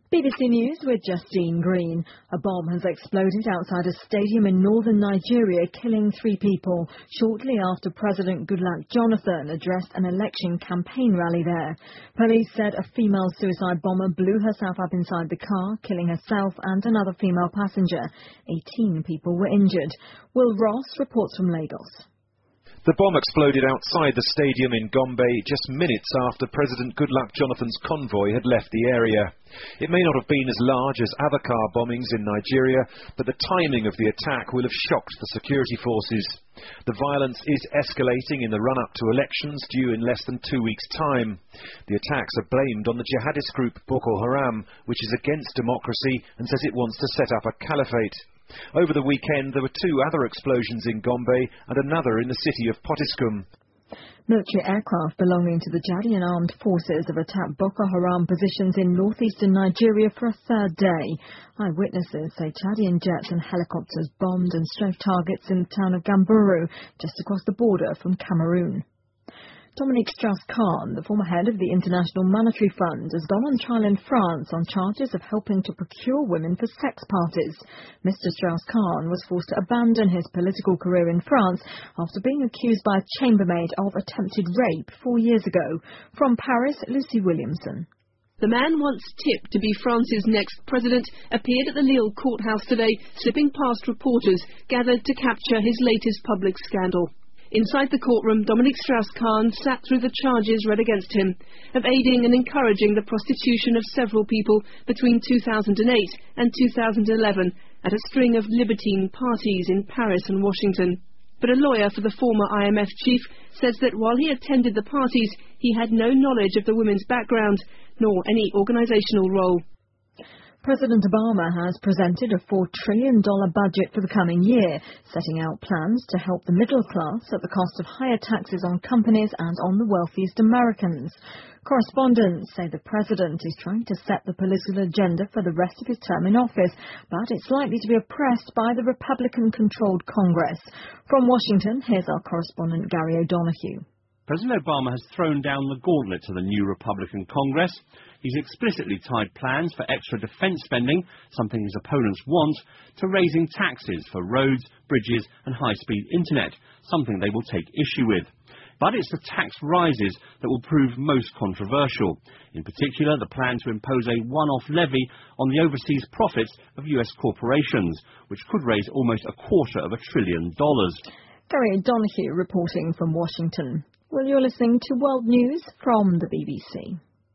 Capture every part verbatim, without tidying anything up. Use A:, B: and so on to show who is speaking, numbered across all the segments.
A: B B C News with Justine Green. A bomb has exploded outside a stadium in northern Nigeria, killing three people, shortly after President Goodluck Jonathan addressed an election campaign rally there. Police said a female suicide bomber blew herself up inside the car, killing herself and another female passenger. eighteen people were injured. Will Ross reports from Lagos.
B: The bomb exploded outside the stadium in Gombe just minutes after President Goodluck Jonathan's convoy had left the area. It may not have been as large as other car bombings in Nigeria, but the timing of the attack will have shocked the security forces. The violence is escalating in the run-up to elections due in less than two weeks' time. The attacks are blamed on the jihadist group Boko Haram, which is against democracy and says it wants to set up a caliphate. Over the weekend, there were two other explosions in Gombe and another in the city of Potiskum.
A: Military aircraft belonging to the Chadian armed forces have attacked Boko Haram positions in northeastern Nigeria for a third day. Eyewitnesses say Chadian jets and helicopters bombed and strafed targets in the town of Gamburu, just across the border from Cameroon. Dominique Strauss-Kahn, the former head of the International Monetary Fund, has gone on trial in France on charges of helping to procure women for sex parties. Mister Strauss-Kahn was forced to abandon his political career in France after being accused by a chambermaid of attempted rape four years ago. From Paris, Lucy Williamson.
C: The man once tipped to be France's next president appeared at the Lille courthouse today, slipping past reporters gathered to capture his latest public scandal. Inside the courtroom, Dominique Strauss-Kahn sat through the charges read against him of aiding and encouraging the prostitution of several people between two thousand eight and two thousand eleven at a string of libertine parties in Paris and Washington. But a lawyer for the former I M F chief says that while he attended the parties, he had no knowledge of the women's background, nor any organisational role.
A: President Obama has presented a four trillion dollars budget for the coming year, setting out plans to help the middle class at the cost of higher taxes on companies and on the wealthiest Americans. Correspondents say the president is trying to set the political agenda for the rest of his term in office, but it's likely to be oppressed by the Republican-controlled Congress. From Washington, here's our correspondent Gary O'Donoghue.
D: President Obama has thrown down the gauntlet to the new Republican Congress. He's explicitly tied plans for extra defence spending, something his opponents want, to raising taxes for roads, bridges and high-speed internet, something they will take issue with. But it's the tax rises that will prove most controversial. In particular, the plan to impose a one-off levy on the overseas profits of U S corporations, which could raise almost a quarter of a trillion dollars.
A: Gary O'Donoghue reporting from Washington. Well, you're listening to World News from the B B C.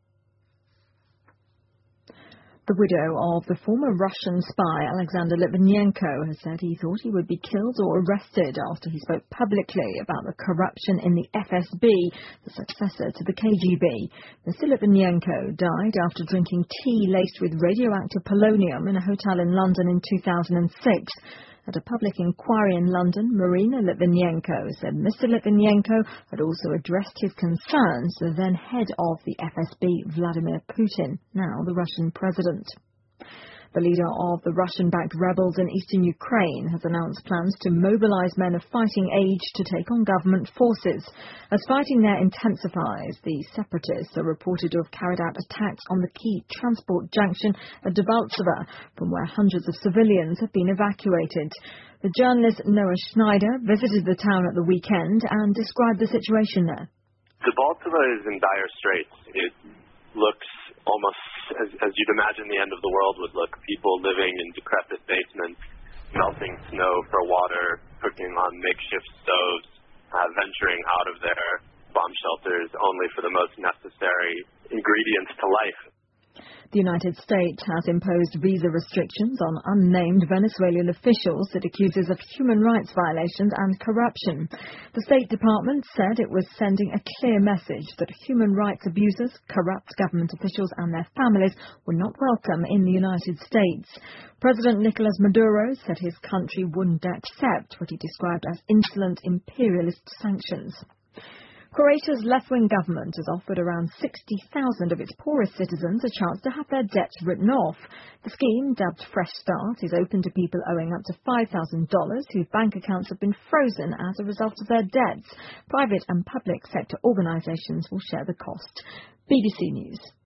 A: The widow of the former Russian spy Alexander Litvinenko has said he thought he would be killed or arrested after he spoke publicly about the corruption in the F S B, the successor to the K G B. Mister Litvinenko died after drinking tea laced with radioactive polonium in a hotel in London in two thousand six. At a public inquiry in London, Marina Litvinenko said Mister Litvinenko had also addressed his concerns to the then head of the F S B, Vladimir Putin, now the Russian president. The leader of the Russian-backed rebels in eastern Ukraine has announced plans to mobilize men of fighting age to take on government forces. As fighting there intensifies, the separatists are reported to have carried out attacks on the key transport junction at Debaltseve, from where hundreds of civilians have been evacuated. The journalist Noah Schneider visited the town at the weekend and described the situation there.
E: Debaltseve is in dire straits. It looks almost as, as you'd imagine the end of the world would look. People living in decrepit basements, melting snow for water, cooking on makeshift stoves, uh, venturing out of their bomb shelters only for the most necessary ingredients to life.
A: The United States has imposed visa restrictions on unnamed Venezuelan officials it accuses of human rights violations and corruption. The State Department said it was sending a clear message that human rights abusers, corrupt government officials and their families were not welcome in the United States. President Nicolas Maduro said his country wouldn't accept what he described as insolent imperialist sanctions. Croatia's left-wing government has offered around sixty thousand of its poorest citizens a chance to have their debts written off. The scheme, dubbed Fresh Start, is open to people owing up to five thousand dollars whose bank accounts have been frozen as a result of their debts. Private and public sector organisations will share the cost. B B C News.